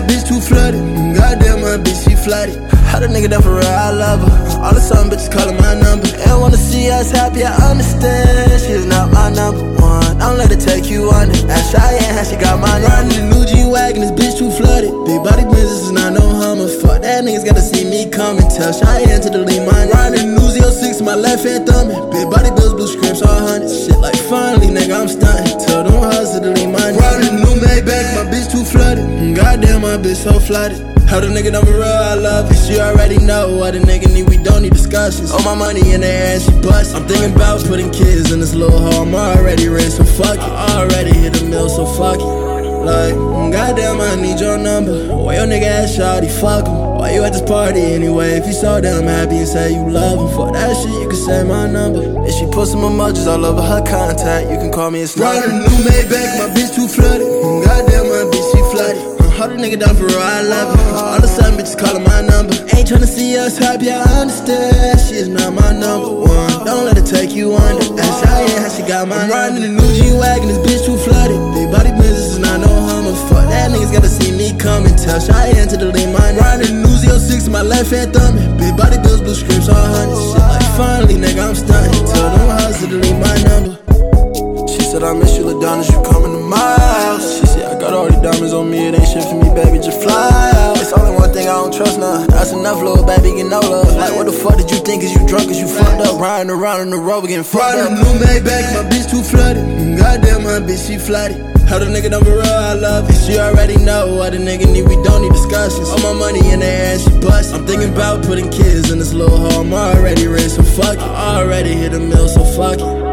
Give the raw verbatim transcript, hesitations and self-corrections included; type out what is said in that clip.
bitch too flooded. Goddamn, my bitch, she flooded. How the nigga done for real, I love her. All the some bitches calling my number. And wanna see us happy, I understand. She is not my number one. Don't let her take you under. Ask Cheyenne how she got mine. Riding the new G-Wagon, this bitch too flooded. Big body business is not no Hummer. Fuck that, niggas gotta see me coming. Tell Cheyenne to delete mine. Riding the new Z oh six, my left hand thumbing. Big body bills, blue scripts, all hundreds. Shit like finally, nigga, I'm stunting. Tell them hustle to delete mine. Riding the new Maybach, my bitch too flooded. Goddamn, my bitch so flooded. How the nigga done for real, I love it. She already know what a nigga need, we don't need discussions. All my money in the air and she bust. I'm thinking about putting kids in this little hole. I'm already rich, so fuck it. I already hit the mill, so fuck it. Like, goddamn, I need your number. Why your nigga ass shawty, fuck him. Why you at this party anyway? If you so damn happy and say you love him, for that shit you can say my number. If she put some emojis all over her contact, you can call me a sniper. Riding a new Maybach, my bitch too flooded. Goddamn, my bitch, she flooded. All the nigga done for real, I love it. All the sudden bitches calling my number. Ain't tryna see us happy, I understand. She is not my number one. Don't let her take you under. Ask Cheyenne how she got mine. I'm riding in the new G-Wagon, this bitch too flooded. Big body business is not no Hummer. Fuck that, niggas gotta see me coming. Tell Cheyenne to delete mine. Riding in the new Z oh six, my left hand thumbing. Big body bills, blue scripts, all hundreds. Shit like finally, nigga, I'm stunting. Tell them hustle to delete my number. She said I miss you, LaDonna, you coming to my house. She said I got all these diamonds on me, it ain't shit for me, baby, just fly out. It's only one thing I don't trust now. That's enough, little baby, get no love. Like what the fuck did you think? Is you drunk? Is you fucked up? Riding around in the road, getting fucked up. Riding a new Maybach, my bitch too flooded. Goddamn, my bitch, she flooded. How the nigga done for real, I love it. She already know what a nigga need, we don't need discussions. All my money in the air and she bust. I'm thinking about putting kids in this little hole. I'm already rich, so fuck it. I already hit a mill, so fuck it.